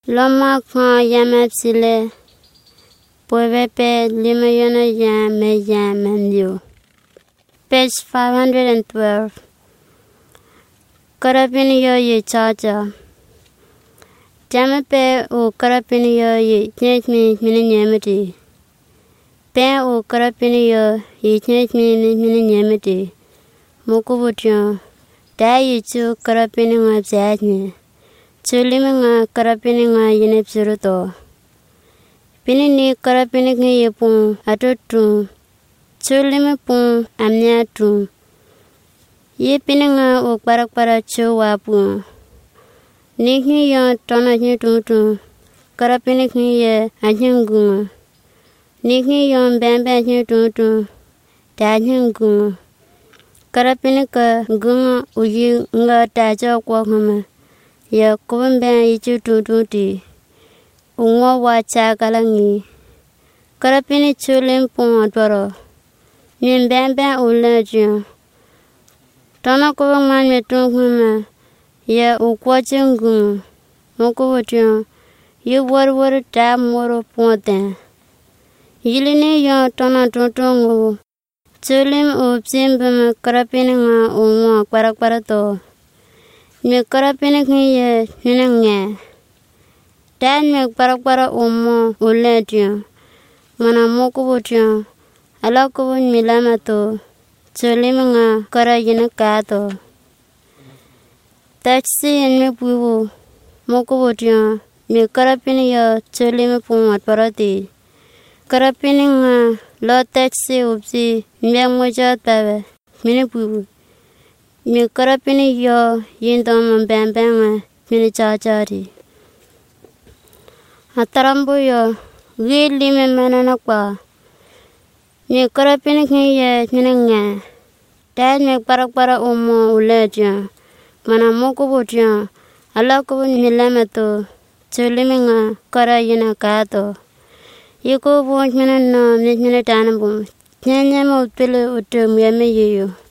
Loma kwa yamapsile. Poevepe limayona yam. Page 512. Karapiniyo ye chacha. Jamape o karapiniyo ye chechmi nyamati. Pen o karapiniyo ye chechmi nyamati. Mukubutyo. Dayi chu karapini nga bzadni. Chulimi nga karapini nga yinepsuruto. Pinini karapini nga yepun atotu. Chulimi pun amnyatu. Ye pini nga o para chu wapu. Nikni yon tona tutu. Karapini nga ye ajungunga. Nikni yon bambe tutu. Dajungunga. Karapini ka gunga uyi nga tajo kwa kama. Ya kubambe yichu tututi. Unwa wacha kalangi. Karapini chulim pun atwaro. Nyin bambe ulajiyo. Tona kubangman metun kama. Ya ukwa chungunga. Mukubutiyo. Yu war ta moro punten. Yilini yon tona tutungu. Chulim upsimbama karapini nga unwa para to. Me karapini nga ye nina. Dan me para umo uletiyo. Mana mukubutiyo. Ala kubun milama to. Chulim nga kara yina kato. Tachi en me puibu. Mukubutiyo. Me karapini yo chulim pungat parati. Karapini nga lo tachi upsi. Me mujat pawe. Mini puibu. Me karapini yo yindoma bambanga. Mini chachari. Atarambu yo. Wili me manana kwa. Me karapini nga ye nina. Dan me para umo uletiyo. Mana mukubutiyo. Ala kubun milama to. Chulimi nga kara yina kato. Yiko buon mina no mina tanambu. Nyanya mo pili utum yame yiyo.